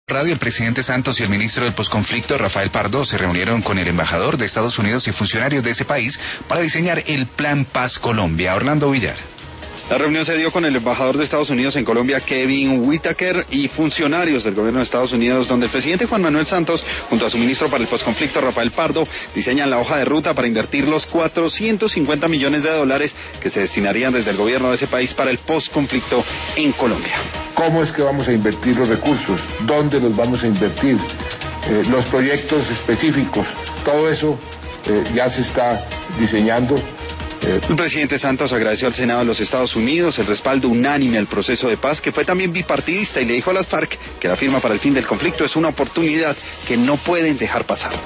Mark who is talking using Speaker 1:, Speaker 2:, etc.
Speaker 1: Radio, el presidente Santos y el ministro del posconflicto, Rafael Pardo, se reunieron con el embajador de Estados Unidos y funcionarios de ese país para diseñar el Plan Paz Colombia. Orlando Villar.
Speaker 2: La reunión se dio con el embajador de Estados Unidos en Colombia, Kevin Whitaker, y funcionarios del gobierno de Estados Unidos, donde el presidente Juan Manuel Santos, junto a su ministro para el posconflicto, Rafael Pardo, diseñan la hoja de ruta para invertir los 450 millones de dólares que se destinarían desde el gobierno de ese país para el posconflicto en Colombia.
Speaker 3: ¿Cómo es que vamos a invertir los recursos? ¿Dónde los vamos a invertir? Los proyectos específicos, todo eso ya se está diseñando.
Speaker 2: El presidente Santos agradeció al Senado de los Estados Unidos el respaldo unánime al proceso de paz, que fue también bipartidista, y le dijo a las FARC que la firma para el fin del conflicto es una oportunidad que no pueden dejar pasar.